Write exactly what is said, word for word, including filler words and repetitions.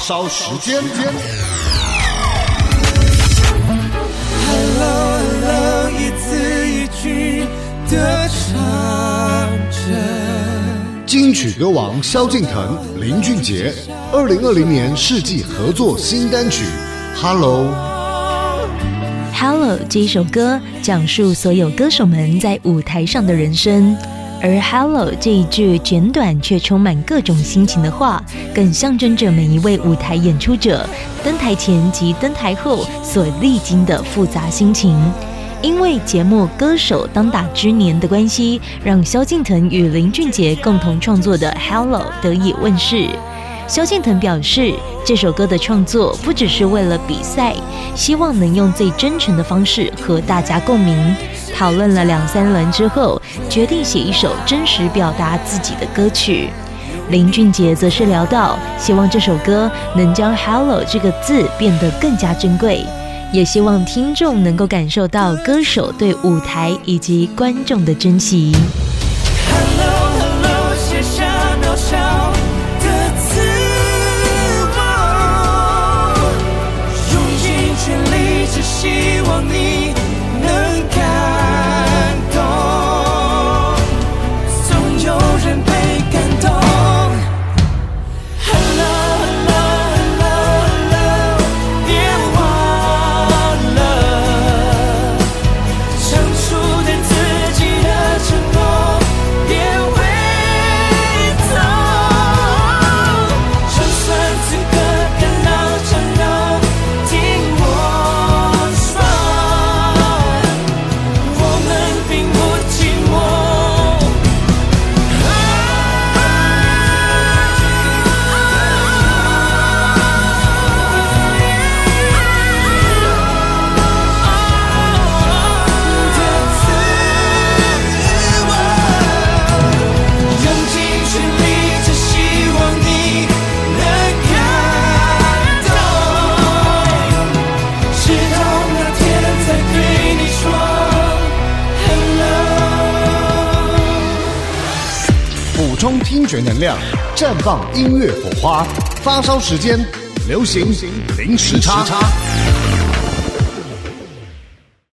烧时间。 Hello Hello， 一字一句的唱着。 金曲歌王萧敬腾、林俊杰，二零二零年世纪合作新单曲《Hello》。 Hello 这一首歌讲述所有歌手们在舞台上的人生，而 Hello 这一句简短却充满各种心情的话，更象征着每一位舞台演出者登台前及登台后所历经的复杂心情。因为节目歌手当打之年的关系，让萧敬腾与林俊杰共同创作的 Hello 得以问世。萧敬腾表示，这首歌的创作不只是为了比赛，希望能用最真诚的方式和大家共鸣。讨论了两三轮之后，决定写一首真实表达自己的歌曲。林俊杰则是聊到，希望这首歌能将 Hello 这个字变得更加珍贵，也希望听众能够感受到歌手对舞台以及观众的珍惜。 Hello Hello， 写下渺小的自我，用尽全力，只希望你能感动，总有人被感动。Hello Hello Hello Hello， 别忘了唱出对自己的承诺，别回头，就算此刻感到缠绕，听我说，我们并不寂寞。用尽全力，只希望你能感动，直到那天再对你说 Hello。 补充听觉能量，绽放音乐火花，发烧时间，流行零时差。